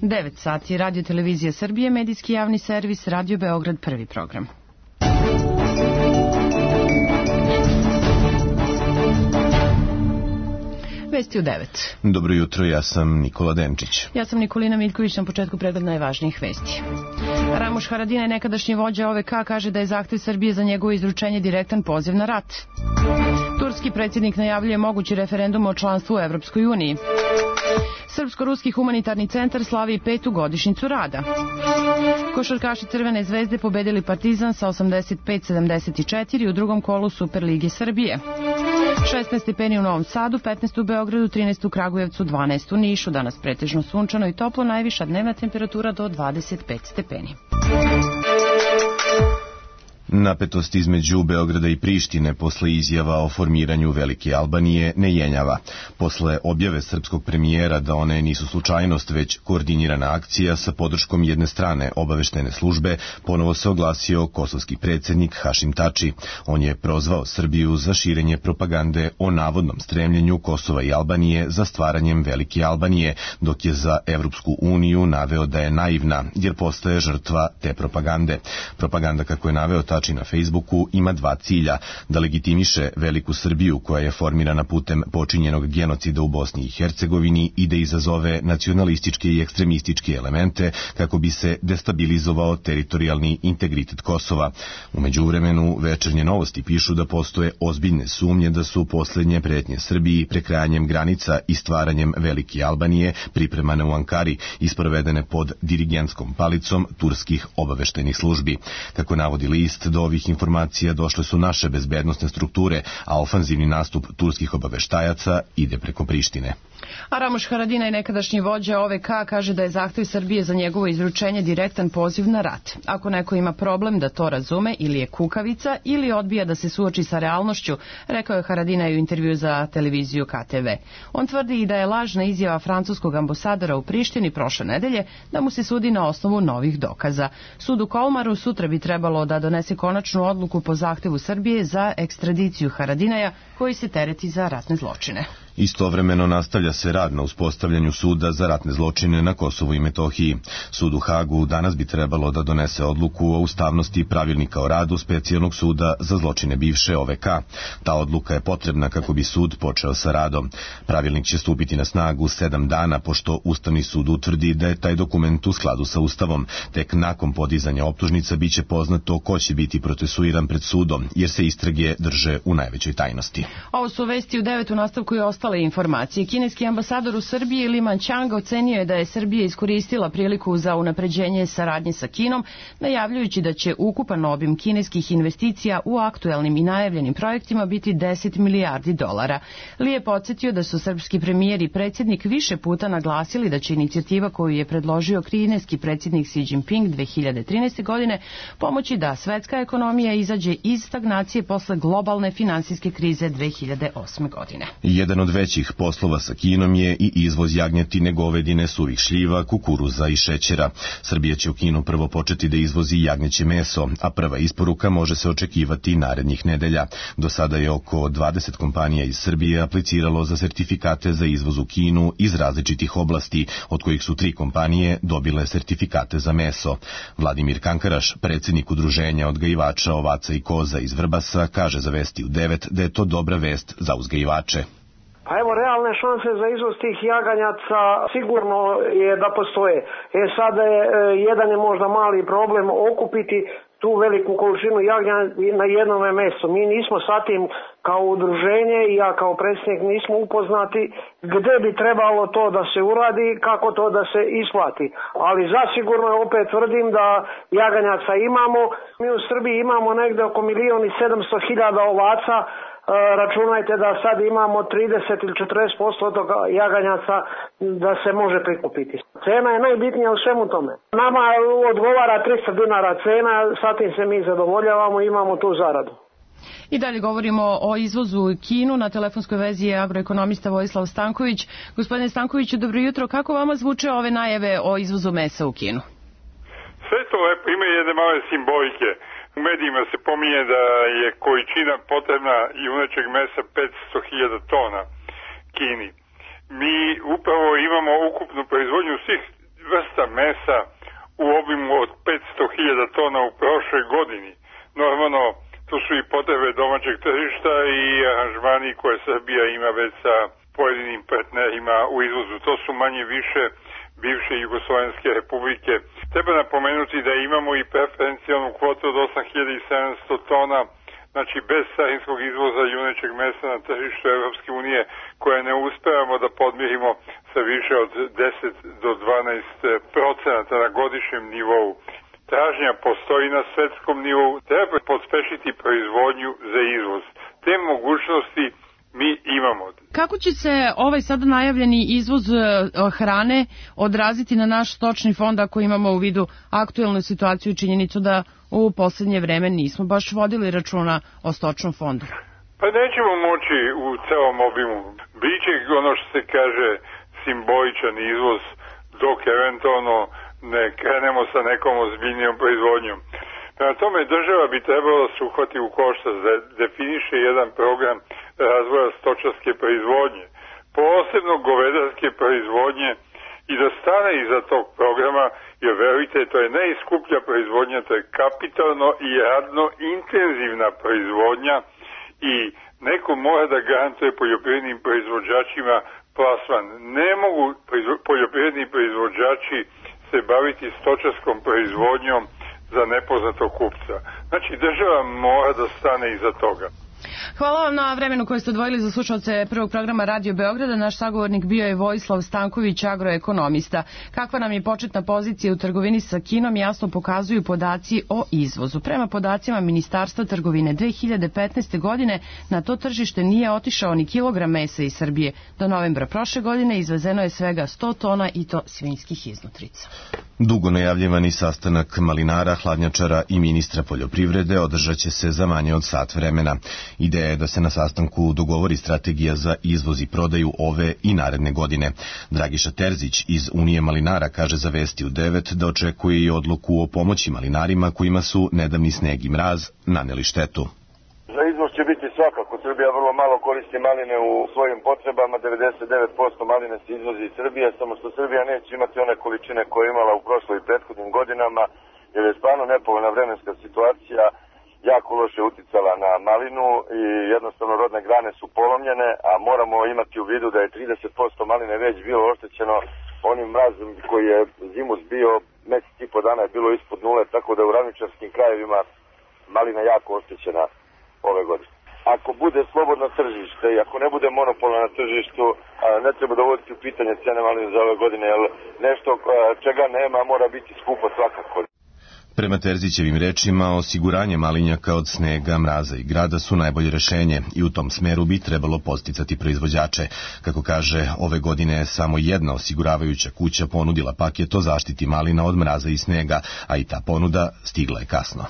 9 sati, Radio Televizija Srbije, medijski javni servis, Radio Beograd, prvi program. Vesti u 9. Dobro jutro, ja sam Nikola Denčić. Ja sam Nikolina Miljković, na početku pregled najvažnijih vesti. Ramuš Haradinaj, nekadašnji vođa OVK, kaže da je zahtev Srbije za njegovo izručenje direktan poziv na rat. Turski predsjednik najavljuje mogući referendum o članstvu u Evropskoj uniji. Srpsko-ruski humanitarni centar slavi 5. godišnjicu rada. Košarkaši Crvene zvezde pobedili Partizan sa 85-74 u drugom kolu Superlige Srbije. 16 stepeni u Novom Sadu, 15 u Beogradu, 13 u Kragujevcu, 12 u Nišu. Danas pretežno sunčano i toplo, najviša dnevna temperatura do 25 stepeni. Napetost između Beograda i Prištine posle izjava o formiranju Velike Albanije ne jenjava. Posle objave srpskog premijera da one nisu slučajnost, već koordinirana akcija sa podrškom jedne strane obaveštene službe, ponovo se oglasio kosovski predsjednik Hašim Tači. On je prozvao Srbiju za širenje propagande o navodnom stremljenju Kosova i Albanije za stvaranjem Velike Albanije, dok je za Evropsku uniju naveo da je naivna, jer postaje žrtva te propagande. Propaganda, kako je naveo Tači na Facebooku, ima dva cilja: da legitimiše Veliku Srbiju koja je formirana putem počinjenog genocida u Bosni i Hercegovini i da izazove nacionalističke i ekstremističke elemente kako bi se destabilizovao teritorijalni integritet Kosova. U međuvremenu Večernje novosti pišu da postoje ozbiljne sumnje da su posljednje pretnje Srbiji prekrajanjem granica i stvaranjem Velike Albanije pripremane u Ankari i sprovedene pod dirigentskom palicom turskih obaveštajnih službi. Kako navodi list, do ovih informacija došle su naše bezbednosne strukture, a ofanzivni nastup turskih obaveštajaca ide preko Prištine. A Ramuš Haradinaj, nekadašnji vođa OVK, kaže da je zahtev Srbije za njegovo izručenje direktan poziv na rat. Ako neko ima problem da to razume, ili je kukavica, ili odbija da se suoči sa realnošću, rekao je Haradinaj u intervju za televiziju KTV. On tvrdi i da je lažna izjava francuskog ambasadora u Prištini prošle nedelje da mu se sudi na osnovu novih dokaza. Sud u Kolmaru sutra bi trebalo da donese konačnu odluku po zahtevu Srbije za ekstradiciju Haradinaja, koji se tereti za ratne zločine. Istovremeno nastavlja se rad na uspostavljanju suda za ratne zločine na Kosovu i Metohiji. Sud u Hagu danas bi trebalo da donese odluku o ustavnosti pravilnika o radu specijalnog suda za zločine bivše OVK. Ta odluka je potrebna kako bi sud počeo sa radom. Pravilnik će stupiti na snagu 7 dana, pošto Ustavni sud utvrdi da je taj dokument u skladu sa Ustavom. Tek nakon podizanja optužnica biće poznato ko će biti procesuiran pred sudom, jer se istrage drže u najvećoj tajnosti. Ovo su vesti u 9. U nastavku je ostale informacije. Kineski ambasador u Srbiji Li Manchang ocenio je da je Srbija iskoristila priliku za unapređenje saradnje sa Kinom, najavljujući da će ukupan obim kineskih investicija u aktuelnim i najavljenim projektima biti 10 milijardi dolara. Li je podsjetio da su srpski premijer i predsjednik više puta naglasili da će inicijativa koju je predložio kineski predsjednik Xi Jinping 2013. godine pomoći da svetska ekonomija izađe iz stagnacije posle globalne finansijske krize 2008. godine. Jedan od većih poslova sa Kinom je i izvoz jagnjetine, govedine, suvih šljiva, kukuruza i šećera. Srbija će u Kinu prvo početi da izvozi jagnjeće meso, a prva isporuka može se očekivati narednih nedelja. Do sada je oko 20 kompanija iz Srbije apliciralo za sertifikate za izvoz u Kinu iz različitih oblasti, od kojih su 3 kompanije dobile sertifikate za meso. Vladimir Kankaraš, predsjednik udruženja odgajivača ovaca i koza iz Vrbasa, kaže za Vesti u 9 da je to dobra vest za uzgajivače. Pa evo, realne šanse za izvoz tih jaganjaca sigurno je da postoje. Sada je jedan je možda mali problem okupiti tu veliku količinu jagnja na jednome mjestu. Mi nismo sa tim kao udruženje i ja kao predsjednik nismo upoznati gdje bi trebalo to da se uradi, kako to da se isplati. Ali zasigurno opet tvrdim da jaganjaca imamo. Mi u Srbiji imamo negdje oko 1.700.000 ovaca. Računajte da sad imamo 30 ili 40% od toga jaganjaca da se može prikupiti. Cena je najbitnija u svemu tome. Nama odgovara 300 dinara cena, sa tim se mi zadovoljavamo i imamo tu zaradu. I dalje govorimo o izvozu u Kinu. Na telefonskoj vezi je agroekonomista Vojislav Stanković. Gospodine Stankoviću, dobro jutro. Kako vama zvuče ove najave o izvozu mesa u Kinu? Sve to lepo, ima jedne male simbolike. U medijima se pominje da je količina potrebna junećeg mesa 500.000 tona Kini. Mi upravo imamo ukupnu proizvodnju svih vrsta mesa u obimu od 500.000 tona u prošloj godini. Normalno, tu su i potrebe domaćeg tržišta i aranžmani koje Srbija ima već sa pojedinim partnerima u izvozu. To su manje više bivše Jugoslovenske republike. Treba napomenuti da imamo i preferencijalnu kvotu od 8.700 tona, znači bez carinskog izvoza junećeg mesa na tržištu Evropske unije, koje ne uspevamo da podmirimo sa više od 10 do 12% na godišnjem nivou. Tražnja postoji na svetskom nivou, treba pospešiti proizvodnju za izvoz. Te mogućnosti mi imamo. Kako će se ovaj sada najavljeni izvoz hrane odraziti na naš stočni fond ako imamo u vidu aktuelnu situaciju i činjenicu da u poslednje vreme nismo baš vodili računa o stočnom fondu? Pa nećemo moći u celom obimu. Biće ono što se kaže simboličan izvoz dok eventualno ne krenemo sa nekom ozbiljnijom proizvodnjom. Prema tome, država bi trebala se uhvati u koštac da definiše jedan program razvoja stočarske proizvodnje, posebno govedarske proizvodnje, i da stane iza tog programa, jer verujte, to je najskuplja proizvodnja, to je kapitalno i radno intenzivna proizvodnja i neko mora da garantuje poljoprivrednim proizvođačima plasman. Ne mogu poljoprivredni proizvođači se baviti stočarskom proizvodnjom za nepoznatog kupca. Znači, država mora da stane iza toga. Hvala vam na vremenu koje ste odvojili za slušalce prvog programa Radio Beograda. Naš sagovornik bio je Vojislav Stanković, agroekonomista. Kakva nam je početna pozicija u trgovini sa Kinom, jasno pokazuju podaci o izvozu. Prema podacima Ministarstva trgovine 2015. godine na to tržište nije otišao ni kilogram mesa iz Srbije. Do novembra prošle godine izvezeno je svega 100 tona i to svinjskih iznutrica. Dugo najavljivani sastanak malinara, hladnjačara i ministra poljoprivrede održat će se za manje od sat vremena. Ideja je da se na sastanku dogovori strategija za izvoz i prodaju ove i naredne godine. Dragiša Terzić iz Unije malinara kaže za Vesti u 9 da očekuje i odluku o pomoći malinarima kojima su nedavni sneg i mraz naneli štetu. Za izvoz će biti svakako. Srbija vrlo malo koristi maline u svojim potrebama, 99% maline se izvozi iz Srbije, samo što Srbija neće imati one količine koje je imala u prošloj i prethodnim godinama, jer je stvarno nepovoljna vremenska situacija jako loše uticala na malinu i jednostavno rodne grane su polomljene, a moramo imati u vidu da je 30% maline već bilo oštećeno onim mrazom koji je zimus bio, mesec i po dana je bilo ispod nule, tako da u ravničarskim krajevima malina jako oštećena ove godine. Ako bude slobodno tržište i ako ne bude monopolno na tržištu, ne treba dovoditi u pitanje cene maline za ove godine, jer nešto čega nema mora biti skupo svakako. Prema Terzićevim rečima, osiguranje malinjaka od snega, mraza i grada su najbolje rešenje i u tom smeru bi trebalo posticati proizvođače. Kako kaže, ove godine je samo jedna osiguravajuća kuća ponudila paket o zaštiti malina od mraza i snega, a i ta ponuda stigla je kasno.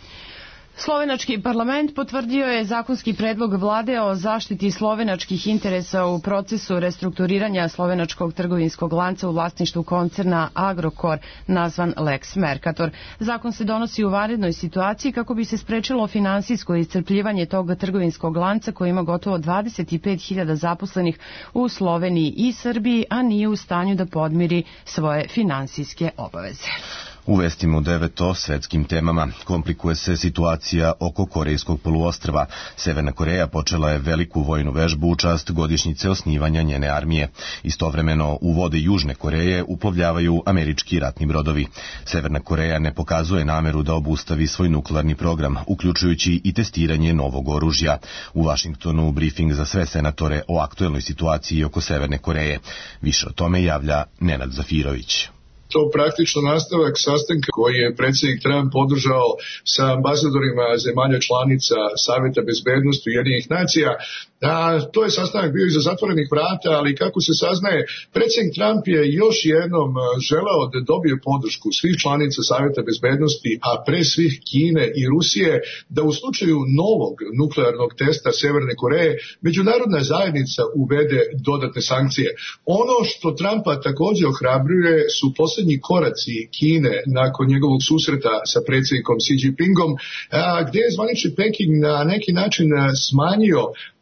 Slovenački parlament potvrdio je zakonski predlog vlade o zaštiti slovenačkih interesa u procesu restrukturiranja slovenačkog trgovinskog lanca u vlasništvu koncerna Agrokor, nazvan Lex Mercator. Zakon se donosi u vanrednoj situaciji kako bi se sprečilo finansijsko iscrpljivanje tog trgovinskog lanca koji ima gotovo 25.000 zaposlenih u Sloveniji i Srbiji, a nije u stanju da podmiri svoje finansijske obaveze. U vestima u 9 o svetskim temama komplikuje se situacija oko Korejskog poluostrva. Severna Koreja počela je veliku vojnu vežbu u čast godišnjice osnivanja njene armije. Istovremeno u vode Južne Koreje uplovljavaju američki ratni brodovi. Severna Koreja ne pokazuje nameru da obustavi svoj nuklearni program, uključujući i testiranje novog oružja. U Vašingtonu brifing za sve senatore o aktuelnoj situaciji oko Severne Koreje. Više o tome javlja Nenad Zafirović. To praktično nastavak sastanka koji je predsjednik Trump podržao sa ambasadorima zemalja članica Saveta bezbednosti Ujedinjenih nacija. To je sastanak bio iza zatvorenih vrata, ali kako se saznaje, predsjednik Trump je još jednom želeo da dobije podršku svih članica Saveta bezbednosti, a pre svih Kine i Rusije, da u slučaju novog nuklearnog testa Severne Koreje međunarodna zajednica uvede dodatne sankcije. Ono što Trumpa također ohrabruje su posljednji koraci Kine nakon njegovog susreta sa predsjednikom Xi Jinpingom, gdje je zvanični Peking na neki način smanjio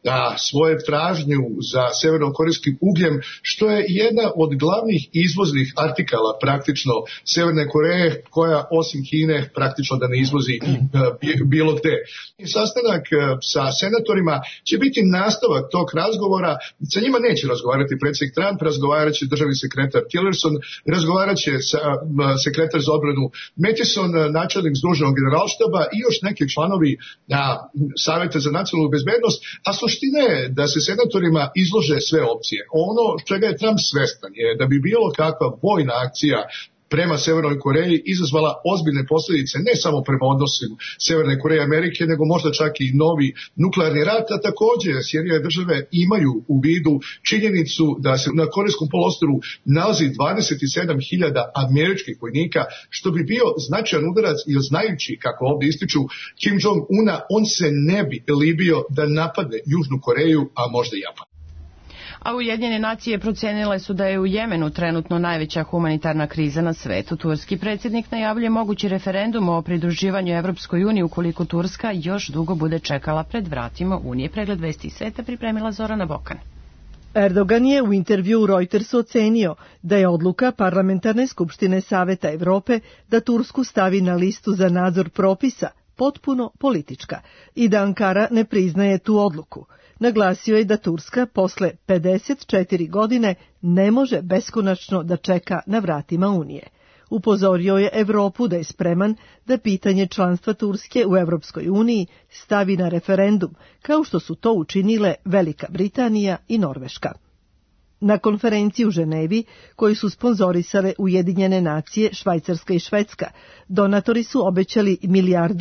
svoje tražnju za severnokorejskim ugljem, što je jedna od glavnih izvoznih artikala praktično Severne Koreje, koja osim Kine praktično da ne izvozi bilo gde. Sastanak sa senatorima će biti nastavak tog razgovora. Sa njima neće razgovarati predsjednik Trump, razgovarat će državni sekretar Tillerson, razgovarat će sekretar za odbranu Mattison, načelnik Združenog generalštaba i još neki članovi Saveta za nacionalnu bezbednost, a suština je da se senatorima izlože sve opcije. Ono čega je Trump svestan je da bi bilo kakva vojna akcija prema Severnoj Koreji izazvala ozbiljne posljedice ne samo prema odnosu Severne Koreje i Amerike, nego možda čak i novi nuklearni rat, a također Sjedinjene države imaju u vidu činjenicu da se na Korejskom poluostrvu nalazi 27.000 američkih vojnika, što bi bio značajan udarac, jer znajući, kako ovdje ističu, Kim Jong-una, on se ne bi libio da napadne Južnu Koreju, a možda i Japan. A Ujedinjene nacije procenile su da je u Jemenu trenutno najveća humanitarna kriza na svetu. Turski predsjednik najavljuje mogući referendum o pridruživanju Evropskoj uniji ukoliko Turska još dugo bude čekala pred vratima Unije. Pregled vesti iz sveta pripremila Zorana Bokan. Erdogan je u intervjuu Reutersu ocenio da je odluka Parlamentarne skupštine Saveta Evrope da Tursku stavi na listu za nadzor propisa potpuno politička i da Ankara ne priznaje tu odluku. Naglasio je da Turska posle 54 godine ne može beskonačno da čeka na vratima Unije. Upozorio je Evropu da je spreman da pitanje članstva Turske u Evropskoj uniji stavi na referendum, kao što su to učinile Velika Britanija i Norveška. Na konferenciji u Ženevi, koju su sponzorisale Ujedinjene nacije, Švajcarska i Švedska, donatori su obećali $1,1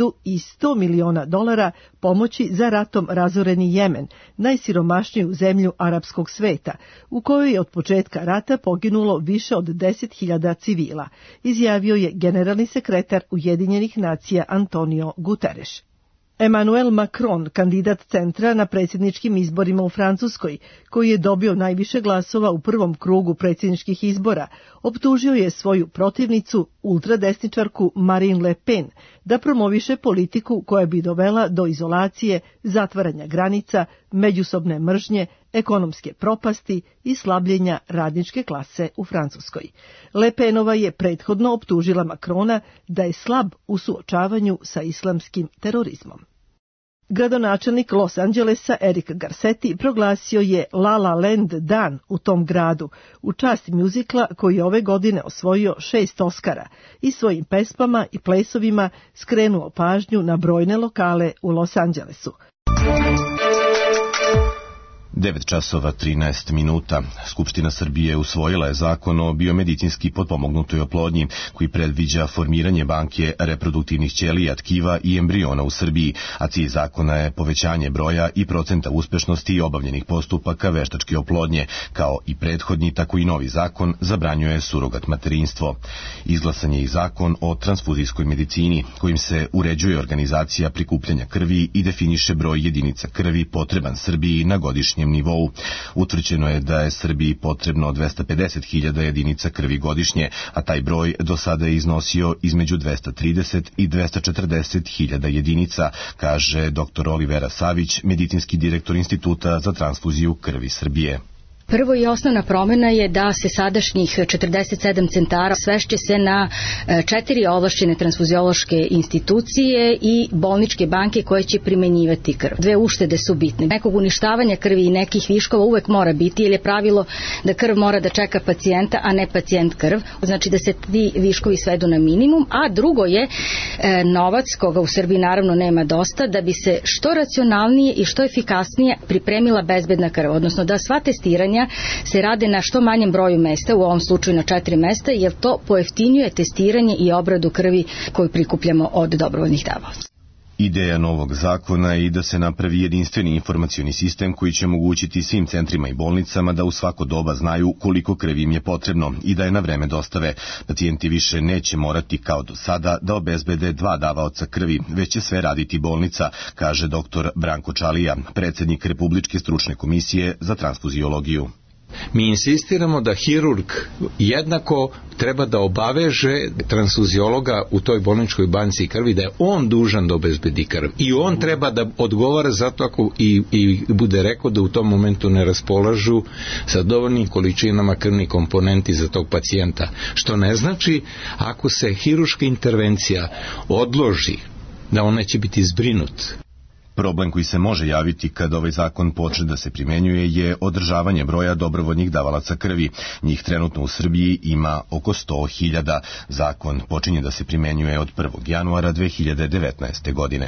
milijardi pomoći za ratom razoreni Jemen, najsiromašniju zemlju arapskog sveta, u kojoj je od početka rata poginulo više od 10.000 civila, izjavio je generalni sekretar Ujedinjenih nacija Antonio Guterres. Emmanuel Macron, kandidat centra na predsjedničkim izborima u Francuskoj, koji je dobio najviše glasova u prvom krugu predsjedničkih izbora, optužio je svoju protivnicu, ultradesničarku Marine Le Pen, da promoviše politiku koja bi dovela do izolacije, zatvaranja granica, međusobne mržnje, ekonomske propasti i slabljenja radničke klase u Francuskoj. Le Penova je prethodno optužila Macrona da je slab u suočavanju sa islamskim terorizmom. Gradonačelnik Los Angelesa Eric Garcetti proglasio je La La Land dan u tom gradu u čast mjuzikla koji je ove godine osvojio 6 Oscara i svojim pesmama i plesovima skrenuo pažnju na brojne lokale u Los Angelesu. 9:13. Skupština Srbije usvojila je zakon o biomedicinski potpomognutoj oplodnji, koji predviđa formiranje banke reproduktivnih ćelija, tkiva i embriona u Srbiji, a cilj zakona je povećanje broja i procenta uspešnosti obavljenih postupaka veštačke oplodnje, kao i prethodni, tako i novi zakon zabranjuje surogat materinstvo. Izglasan je i zakon o transfuzijskoj medicini, kojim se uređuje organizacija prikupljanja krvi i definiše broj jedinica krvi potreban Srbiji na godišnjem nivou. Utvrđeno je da je Srbiji potrebno 250.000 jedinica krvi godišnje, a taj broj do sada je iznosio između 230 i 240.000 jedinica, kaže dr. Olivera Savić, medicinski direktor Instituta za transfuziju krvi Srbije. Prvo i osnovna promjena je da se sadašnjih 47 centara svešće se na 4 ovlašćene transfuziološke institucije i bolničke banke koje će primenjivati krv. 2 uštede su bitne. Nekog uništavanja krvi i nekih viškova uvek mora biti, jer je pravilo da krv mora da čeka pacijenta, a ne pacijent krv. Znači da se ti viškovi svedu na minimum, a drugo je novac, koga u Srbiji naravno nema dosta, da bi se što racionalnije i što efikasnije pripremila bezbedna krv, odnosno da sva testiranja se rade na što manjem broju mesta, u ovom slučaju na 4 mesta, jer to pojeftinjuje testiranje i obradu krvi koju prikupljamo od dobrovoljnih davaoca. Ideja novog zakona je i da se napravi jedinstveni informacioni sistem koji će omogućiti svim centrima i bolnicama da u svako doba znaju koliko krvi im je potrebno i da je na vreme dostave. Pacijenti više neće morati kao do sada da obezbede 2 davaoca krvi, već će sve raditi bolnica, kaže dr. Branko Čalija, predsjednik Republičke stručne komisije za transfuziologiju. Mi insistiramo da hirurg jednako treba da obaveže transfuziologa u toj bolničkoj banci krvi da je on dužan da obezbedi krv i on treba da odgovara zato ako i bude rekao da u tom momentu ne raspolažu sa dovoljnim količinama krvnih komponenti za tog pacijenta, što ne znači ako se hirurška intervencija odloži da on neće biti zbrinut. Problem koji se može javiti kad ovaj zakon počne da se primenjuje je održavanje broja dobrovoljnih davalaca krvi. Njih trenutno u Srbiji ima oko 100.000. Zakon počinje da se primenjuje od 1. januara 2019. godine.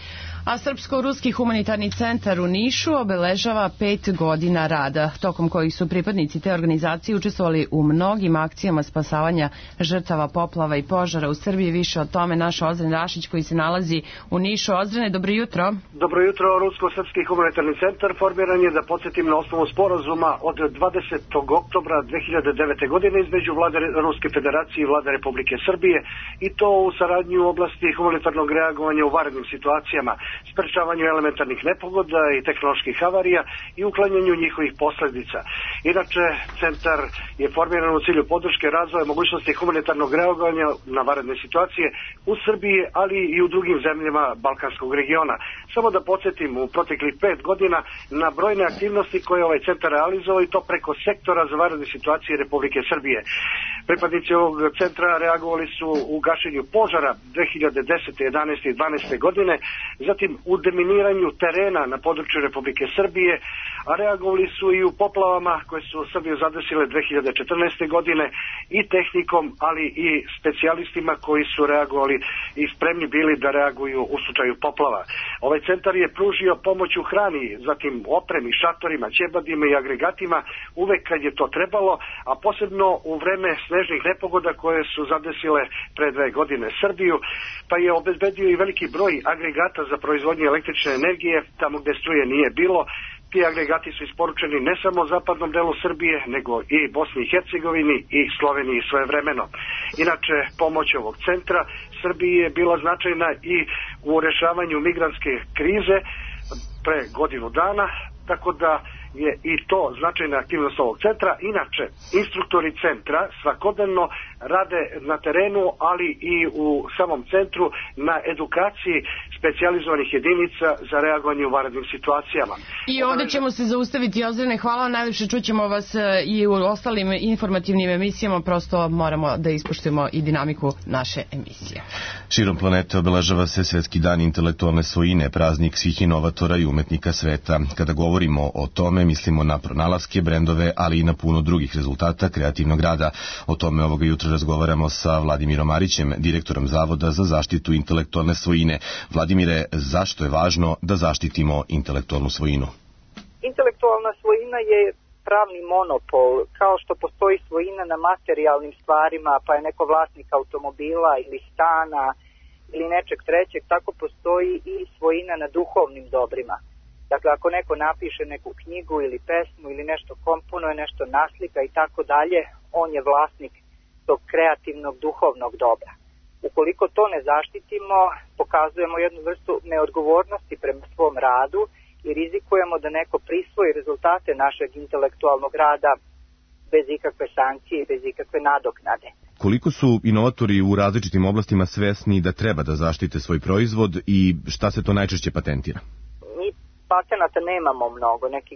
A Srpsko-ruski humanitarni centar u Nišu obeležava 5 godina rada, tokom kojih su pripadnici te organizacije učestvovali u mnogim akcijama spasavanja žrtava poplava i požara u Srbiji. Više o tome naš Ozren Rašić koji se nalazi u Nišu. Ozrene, dobro jutro. Dobro jutro. Rusko-srpski humanitarni centar formiran je, da podsjetim, na osnovu sporazuma od 20. oktobra 2009. godine između Vlade Ruske federacije i Vlade Republike Srbije, i to u saradnji u oblasti humanitarnog reagovanja u vanrednim situacijama, sprečavanju elementarnih nepogoda i tehnoloških havarija i uklanjanju njihovih posledica. Inače, centar je formiran u cilju podrške razvoja mogućnosti humanitarnog reagovanja na vanredne situacije u Srbiji, ali i u drugim zemljama Balkanskog regiona. Samo da podsjetim, u proteklih 5 godina na brojne aktivnosti koje ovaj centar realizovao, i to preko sektora za vanredne situacije Republike Srbije. Pripadnici ovog centra reagovali su u gašenju požara 2010. 11. i 12. godine, zatim u deminiranju terena na području Republike Srbije, a reagovali su i u poplavama koje su Srbiju zadesile 2014. godine i tehnikom, ali i specijalistima koji su reagovali i spremni bili da reaguju u slučaju poplava. Ovaj centar je pružio pomoć u hrani, zatim opremi, šatorima, ćebadima i agregatima uvek kad je to trebalo, a posebno u vreme snežnih nepogoda koje su zadesile pre 2 godine Srbiju, pa je obezbedio i veliki broj agregata za proizvodnju električne energije tamo gde struje nije bilo. Ti agregati su isporučeni ne samo zapadnom delu Srbije, nego i Bosni i Hercegovini i Sloveniji svojevremeno. Inače, pomoć ovog centra Srbiji je bila značajna i u rešavanju migrantske krize pre godinu dana, tako da je i to značajna aktivnost ovog centra. Inače, instruktori centra svakodnevno rade na terenu, ali i u samom centru na edukaciji specijalizovanih jedinica za reagovanje u vanrednim situacijama. I ovdje ćemo se zaustaviti, Ozrene, hvala vam najljepše, čućemo vas i u ostalim informativnim emisijama, prosto moramo da ispoštujemo i dinamiku naše emisije. Širom planete obeležava se Svetski dan intelektualne svojine, praznik svih inovatora i umetnika sveta. Kada govorimo o tome, mislimo na pronalaske, brendove, ali i na puno drugih rezultata kreativnog rada. O tome ovoga jutra razgovaramo sa Vladimirom Marićem, direktorom Zavoda za zaštitu intelektualne svojine. Vladimire, zašto je važno da zaštitimo intelektualnu svojinu? Intelektualna svojina je pravni monopol, kao što postoji svojina na materijalnim stvarima, pa je neko vlasnik automobila ili stana ili nečeg trećeg, tako postoji i svojina na duhovnim dobrima. Dakle, ako neko napiše neku knjigu ili pesmu ili nešto komponuje, nešto naslika i tako dalje, on je vlasnik tog kreativnog duhovnog dobra. Ukoliko to ne zaštitimo, pokazujemo jednu vrstu neodgovornosti prema svom radu i rizikujemo da neko prisvoji rezultate našeg intelektualnog rada bez ikakve sankcije i bez ikakve nadoknade. Koliko su inovatori u različitim oblastima svesni da treba da zaštite svoj proizvod i šta se to najčešće patentira? Mi patenata nemamo mnogo, nekih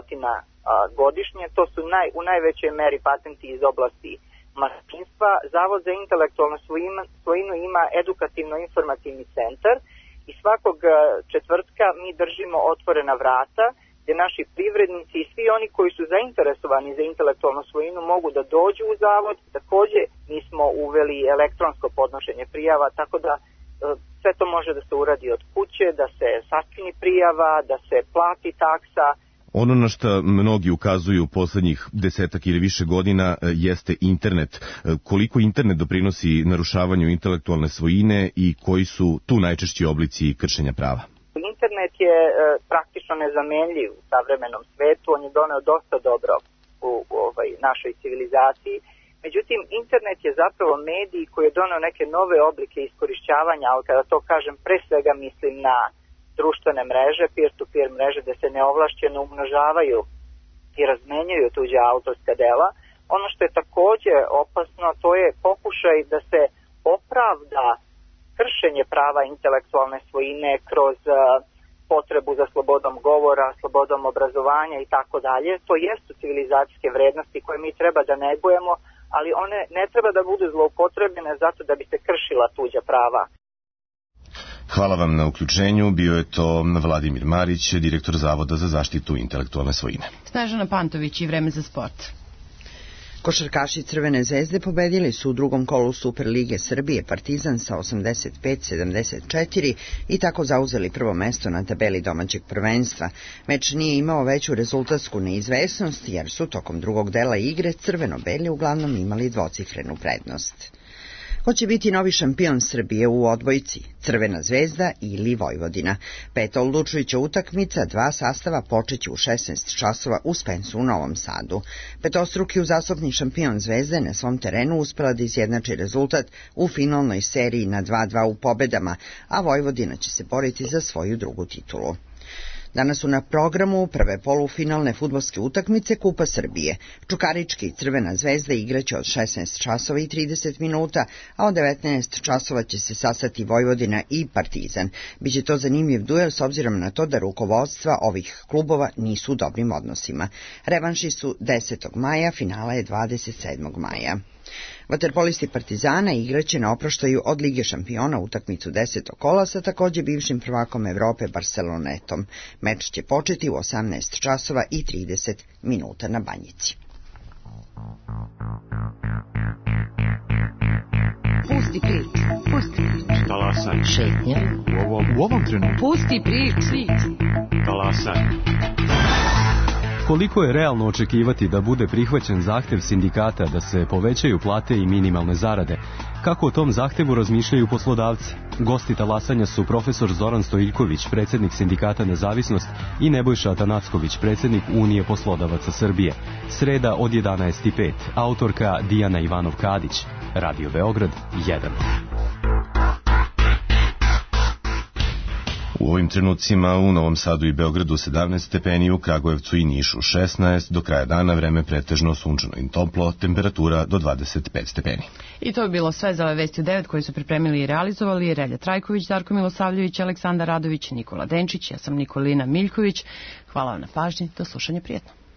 200 godišnje, to su u najvećoj meri patenti iz oblasti mašinstva. Zavod za intelektualnu svojinu ima edukativno-informativni centar i svakog četvrtka mi držimo otvorena vrata gdje naši privrednici i svi oni koji su zainteresovani za intelektualnu svojinu mogu da dođu u zavod. Također mi smo uveli elektronsko podnošenje prijava, tako da sve to može da se uradi od kuće, da se sačini prijava, da se plati taksa. Ono na što mnogi ukazuju poslednjih 10 ili više godina jeste internet. Koliko internet doprinosi narušavanju intelektualne svojine i koji su tu najčešći oblici kršenja prava? Internet je praktično nezamenljiv u savremenom svetu, on je doneo dosta dobro u našoj civilizaciji. Međutim, internet je zapravo medij koji je doneo neke nove oblike iskorišćavanja, ali kada to kažem, pre svega mislim na društvene mreže, peer-to-peer mreže, gde se neovlašćeno umnožavaju i razmenjuju tuđa autorska dela. Ono što je takođe opasno, to je pokušaj da se opravda kršenje prava intelektualne svojine kroz potrebu za slobodom govora, slobodom obrazovanja i tako dalje. To jesu civilizacijske vrednosti koje mi treba da negujemo, ali one ne treba da budu zloupotrebljene zato da bi se kršila tuđa prava. Hvala vam na uključenju. Bio je to Vladimir Marić, direktor Zavoda za zaštitu intelektualne svojine. Snežana Pantović i Vreme za sport. Košarkaši Crvene zvezde pobedili su u drugom kolu Superlige Srbije Partizan sa 85-74 i tako zauzeli prvo mesto na tabeli domaćeg prvenstva. Meč nije imao veću rezultatsku neizvesnost jer su tokom drugog dela igre crveno-beli uglavnom imali dvocifrenu prednost. Ko će biti novi šampion Srbije u odbojci, Crvena zvezda ili Vojvodina? Peta odlučujuća utakmica, dva sastava počeće u 16 časova u Spensu u Novom Sadu. Petostruki uzastopni šampion Zvezde na svom terenu uspela da izjednači rezultat u finalnoj seriji na 2-2 u pobedama, a Vojvodina će se boriti za svoju drugu titulu. Danas su na programu prve polufinalne fudbalske utakmice Kupa Srbije. Čukarički i Crvena zvezda igraće od 16 časova i 30 minuta, a od 19 časova će se sastati Vojvodina i Partizan. Biće to zanimljiv duel s obzirom na to da rukovodstva ovih klubova nisu u dobrim odnosima. Revanši su 10. maja, finala je 27. maja. Vaterpolisti Partizana igraće na oproštaju od Lige šampiona utakmicu 10. kola sa takođe bivšim prvakom Evrope Barcelonetom. Meč će početi u 18 časova i 30 minuta na Banjici. Pusti priču. Talasaj. Šetnja. U ovom trenutku. Pusti priču. Talasaj. Koliko je realno očekivati da bude prihvaćen zahtev sindikata da se povećaju plate i minimalne zarade? Kako o tom zahtevu razmišljaju poslodavci? Gosti talasanja su profesor Zoran Stojiljković, predsjednik sindikata Nezavisnost, i Nebojša Atanacković, predsjednik Unije poslodavaca Srbije. Sreda od 11:05. Autorka Dijana Ivanov-Kadić. Radio Beograd 1. U ovim trenucima u Novom Sadu i Beogradu 17 stepeni, u Kragujevcu i Nišu 16, do kraja dana vreme pretežno sunčano i toplo, temperatura do 25 stepeni. I to je bilo sve za ove vesti u 9 koji su pripremili i realizovali Relja Trajković, Darko Milosavljević, Aleksandar Radović, Nikola Denčić, ja sam Nikolina Miljković. Hvala vam na pažnji, do slušanja, prijetno.